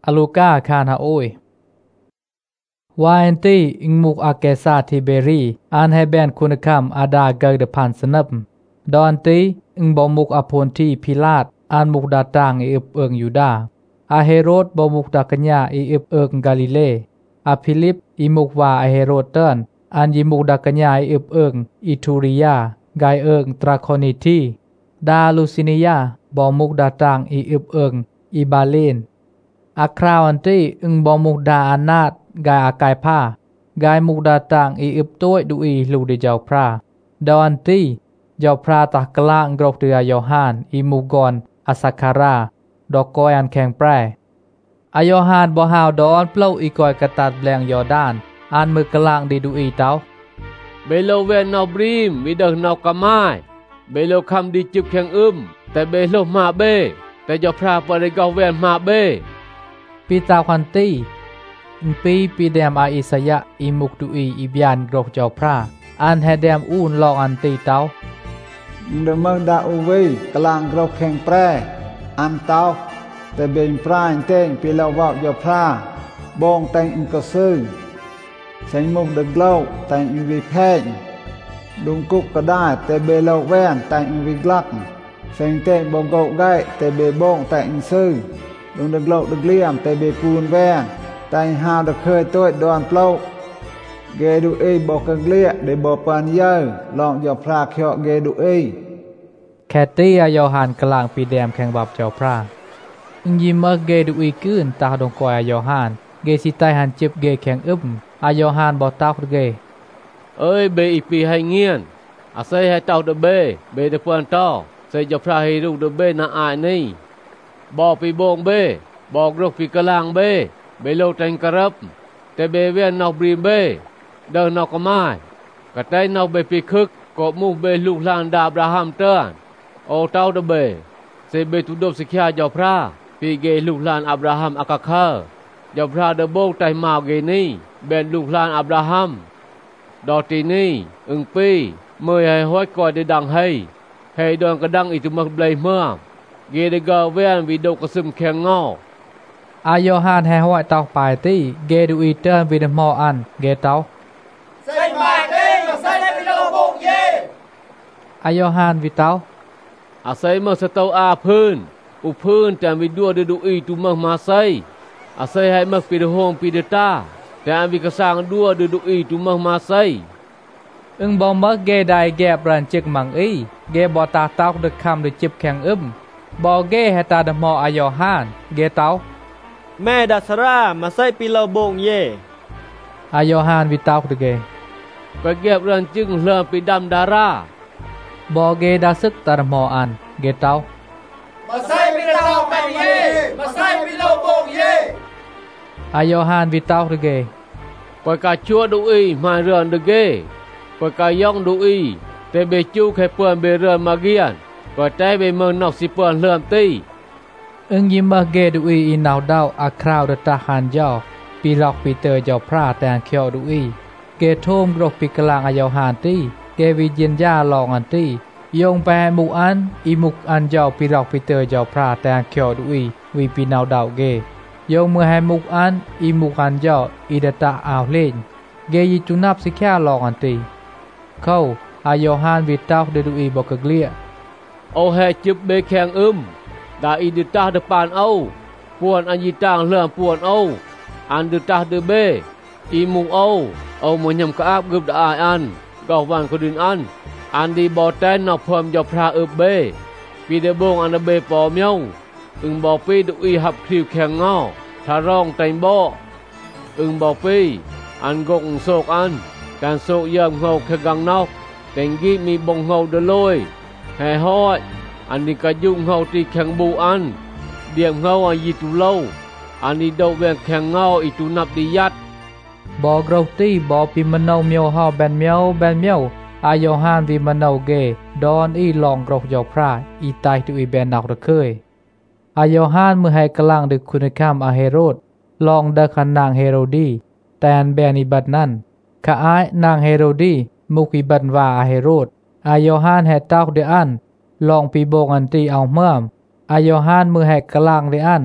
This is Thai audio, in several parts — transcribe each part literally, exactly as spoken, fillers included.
อลูกาคานฮาโอยวาเอนตีอิงมุกอาเกซาทิเบรีอันให้แบนคุณคำอาดาเกิดพันสนับดอนตีอิงบอมุกอพนที่พิลาดอันมุกดาตางอีอึบเอิงยูดาอาเฮโรดบอมุกดากัญญาอีอึบเอิงกาลิเลอาฟิลิปอีมุกวาอาเฮโรดเตินอันยิมุกดากัญญาอีอึบเอิงอิทูริยาไกเอิงตราคอนิทีดาลูซินียาบอมุกดาตางอีอึบเอิงอีบาเลนอาคราวอันตีอึงบอมุกดาอานาดกายอากายผ้ากายมุกดาต่างอีอึบตัวดูอีลูดิเจ้าพระดอนตีเจ้าพระตะกลางกรกเดือยอหานอีมุกอนอาสักคาราดอกกอยอันแข็งแปรอายอหานบ่หาวดอนเปล่าอีกอยกระตัดแบลงยอดานอันมือกลางดีดูอีเต้าเบโลเวนนอบรีมวิเดนอกกามายเบโลคำดีจิบแข็งอึมแต่เบโลมาเบแต่เจ้าพระปริกอเวนมาเบปีตาควันตีอินปีปีเดมอาอิสยะอิมุกดูอีอิบยานกรกเจ้าพระอันแฮเดมอูนลองอันตีเต้าเดมดาอุวีกลางกรกแข็งแปรอันเต้าแต่เบนพรายเต้งปีเลาวะเจ้าพระบองแต่งอินกซึงใส่มุกเดกเล่าแต่งอินวิเพงดุงกุกก็ได้แต่เบลแวนแต่งอินวิกลักใส่เต้งบองโกได้แต่เบบองแต่งอินซึงดุงเดกเล่าเดกเลี่ยมแต่เบปูนแวนแต่หาวเดเคยตัวดอนเปล่าเกดูเอบอกกังเลียได้บอกปานเยอลองอย่าพระเขียวเกดูเอแคตี้อายอหานกลางปีแดมแข่งบับเจ้าพระอิงยิมเมเกดูอีกืนตาดงกอยอายอหานเกสิไตหันเจ็บเกแข่งอึมอายอหานบอกตาคุเกเอ้ยเบอีปีให้เงียนอาศัยให้เจ้าเดเบเบเดปวนต้อใส่อย่าพระให้ลูกเดเบน่าอายนี่บอกปีโบงเบบอกรกปีกลางเบเบโลแตงกรับแต่เบเวียนนอกบรีเบเดินนอกกไม้กระไตนอกเบปีคึกกบมุกเบลูกหลานดาบราฮัมเตือนโอเต้าเดเบเซเบตุดบสิกขาเจ้าพระปีเกลูกหลานอับราฮัมอากาคาเจ้าพระเดโบกไตมาเกนี่เบนลูกหลานอับราฮัมดอตีนี่อึงปีเมื่อให้ห้อยกอดได้ดังให้ให้ดอนกระดังอิตุมักเบลเมื่อเกเดกาเวียนวิโดกซึมแข็งงออายอหานแฮฮอยเต้าปายตีเกดูอีเตอร์วิดมออันเกเต้าใส่มาเด้ใส่ได้ไปโลบงเยอายอหานวิเต้าอาศัยเมื่อสเตาอาพื้นอุพื้นแต่วิดัวดูอีตุมักมาใส่อาศัยให้มักปีเดโฮมปีเดตาแต่อันวิกสางดัวดูอีตุมักมาใส่อึงบอมเมเกได้แกบรันจึกมังอีเกบอตาเต้าดึกคำดึกจิบแข็งอึมบอเกให้ตาดมออายอหานเกเต้าแม่ดัสรามาใส่ปีเลาบงเยอายอหานวิตาคุเกไปเก็บเรื่องจึงเรื่องปีดำดาราบอเกดาซึกตารมออันเกเต้ามาใส่ปีเลาบงเยมาใส่ปีเลาบงเยอายอหานวิตาคุเกไปกาชัวดูอีมาเรื่องดเกไปกายองดูอีแต่เบจูแค่เปื่อนเบเรื่องมาเกียนไปใจเบเมืองนอกสิเปื่อนเรื่องตีอึงยิมเบเกดูอีอินาวดาวอาคราวเดตาฮันเจ้าปีล็อกปีเตอร์เจ้าพระแต่งเขียวดูอีเกโทมกรกปีกลางอายอหานตีเกวิเยนยาลองอันตียงแปมุกอันอีมุกอันเจ้าปีล็อกปีเตอร์เจ้าพระแต่งเขียวดูอีวีปีนาวดาวเกยงเมื่อให้มุกอันอีมุกอันเจ้าอีเดตาอาวเลนเกยิจุนับสิแค่ลองอันตีเข้าอายอหานวิตาเดดูอีบอกเกลียโอเฮจิบเบแข็งอึมดาอีดิตาเดปานเอาปวนอันยีตางเรื่องปวนเอาอันดิตาเดเบอีมุงเอาเอามวยำกอาบกึบดาอันกอวันคนดินอันอันดีบอแตนนอกเพิ่มยอพระอึบเบปีเดบงอันเบปอมยงอึงบอปีดุอีหับคลิวแข็งงอทารองไตบ่อึงบอปีอันกงโศกอันการโศกเยิ่มเงาแขกังนอกแต่งกี้มีบงเงาเดลอยแห่ห้อยอันนี้ก็ยุ่งเงาตีแข็งบูอันเดียมเงาอันยีตุเล่าอันนี้ดอกแวงแข็งเงาอีตุนับดียัดบอกเราตีบอปีมันเอาเมียวห่อแบนเมียวแบนเมียวอายอหานวีมันเอาเกดอนอีลองกรกยอพระอีตายตุอีแบนนักระเคยอายอหานเมื่อให้กลางดึกคุณคำอาเฮโรดลองเดขันนางเฮโรดีแต่อันแบนอิบัดนั้นข้าอายนางเฮโรดีมุกิบันว่าอาเฮโรดอายอหานแห่เต้าเดอันลองปีโบงอันตีเอาเมื่อมอายอหานมือแหกกลางเดอัน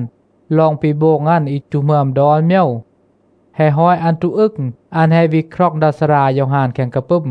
ลองปีโบงันอีจุเมือมดอนเมียวให้ห้อยอันตุอึกอันให้วิเคราะห์ดัสรายองหานแข่งกระปึ้ม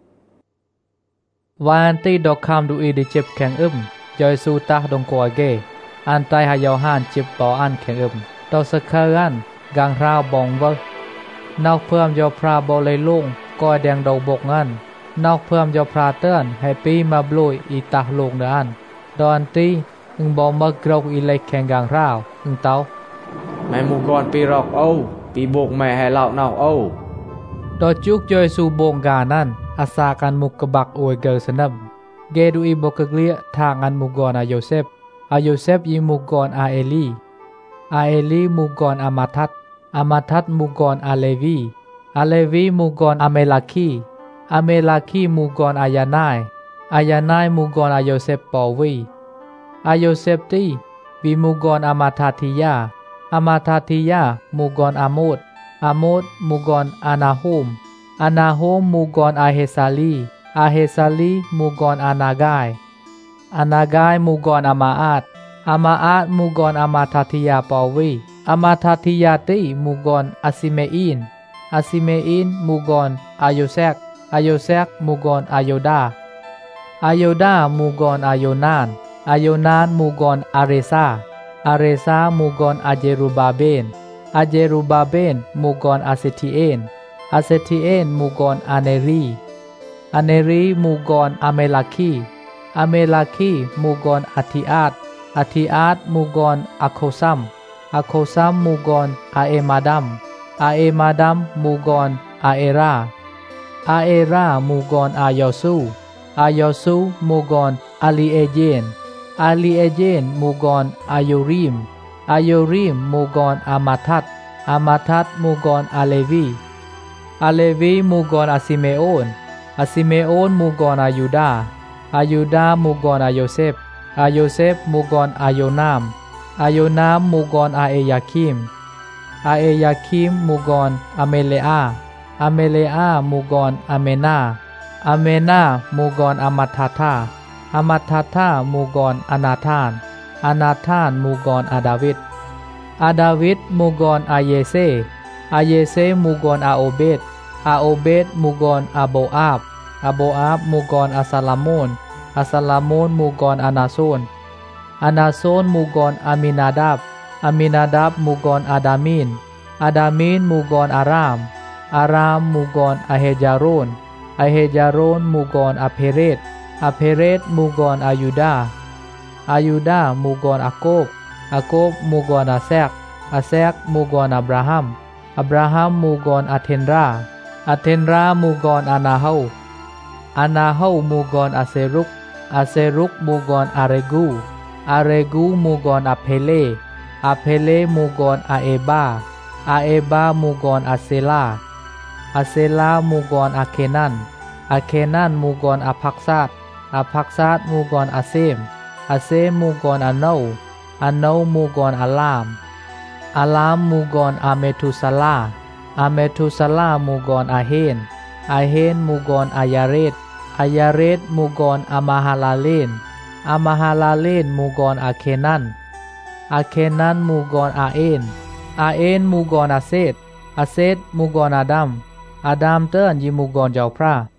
วานตีดอกคำดูอีดิเจ็บแข่งอึมยอยสูตาดงกัวเกอันไตหายอหานเจ็บต่ออันแข่งอึมดอกสะเคอันกางราวบองเวนอกเพิ่มยอพราบอเลยลุ่งก้อยแดงดอกบกงันนอกเพิ่มยอพราเตือนให้ปีมาบลุยอีตาลงเดอันดอนตีอึงบอมกรกอีเล็กแข่งกางราวอึงเต้าแม่มูกรปีรอกเอาปีโบกแม่ให้เหล่านอกเอาดอจุกยอยสูบงกานั้นอาสากันมุกกบักอวยเกอสนับเกดูอีบกเกลียทางอันมุกรอาโยเซฟอาโยเซฟยิมุกรอาเอลีอาเอลีมุกรอามาทัตอามาทัตมุกรอาเลวีอาเลวีมุกรอาเมลาคีอาเมลาคีมุกรอายานายอายานายมุกรอาโยเซฟปอวีอาโยเซฟตีวิมุกรอามาทาทิยาอามาทาทิยามุกรอาโมดอาโมดมุกรอานาโฮมอานาโฮมมุกรอาเฮซาลีอาเฮซาลีมุกรอานากายอานากายมุกรอามาอาตอามาอาตมุกรอามาทาทิยาปอวีอามาทาทิยาตีมุกรอาซิเมอินอาซิเมอินมุกรอาโยเซกอาโยเซกมุกรอาโยดาอาโยดามุกรอาโยนานอาโยนานมุกรอาเรซาอาเรซามุกรอาเจรูบาเบนอาเจรูบาเบนมุกรอาเซติเอนอาเซติเอนมุกรอาเนรีอาเนรีมุกรอาเมลาคีอาเมลาคีมุกรอาทิอาตอาทิอาตมุกรอาโคซัมอาโคซัมมุกรอาเอมาดัมอาเอมาดัมมุกรอาเอราอาเอรามุกรอายอซูอายอซูมุกรอาลีเอเจนอาลีเอเจนมุกรอาโยริมอาโยริมมุกรอามาทัตอามาทัตมุกรอาเลวีอาเลวีมุกรอาซิเมโอนอาซิเมโอนมุกรอายูดาอายูดามุกรอาโยเซฟอาโยเซฟมุกรอาโยนามอาโยนามมุกรอาเอยาคิมอาเอยาคิมมุกรอาเมเลอาอาเมเลอามุกรอาเมนาอาเมนามุกรอามัทธาธาอามัทธาธามุกรอานาธานอานาธานมุกรอาดาวิดอาดาวิดมุกรอาเยเซอาเยเซมุกรอาโอเบดอาโอเบดมุกรอาโบอาบอาโบอาบมุกรอาซาลาโมนอาซาลาโมนมุกรอานาโซนอานาโซนมุกรอามินาดับอามินาดับมุกรอาดามินอาดามินมุกรอารามอารามมุกรอาเฮจาโรนอาเฮจาโรนมุกรอาเพเรตอาเพเรตมุกรอายูดาอายูดามุกรอาโกบอาโกบมุกรอาแซกอาแซกมุกรอับราฮัมอับราฮัมมุกรอาเทนราอาเทนรามุกรอานาเฮาอานาเฮามุกรอาเซรุกอาเซรุกมุกรอาเรกูอาเรกูมุกรอาเพเลอาเพเลมุกรอาเอบาอาเอบามุกรอาเซลาอาเซลามุกรอาเคนันอาเคนันมุกรอาพักซาดอาพักซาดมุกรอาเซมอาเซมมุกรอาโนอาโนมุกรอาลามอาลามมุกรอาเมทุสลาอาเมทุสลามุกรอาเฮนอาเฮนมุกรอายาเรตอายาเรตมุกรอามาฮาลาเลนอามาฮาลาเลนมุกรอาเคนันอาเคนันมุกรอาเอนอาเอนมุกรอาเซตอาเซตมุกรอาดัมอาดัมเติร์นยิมุกรเจ้าพระ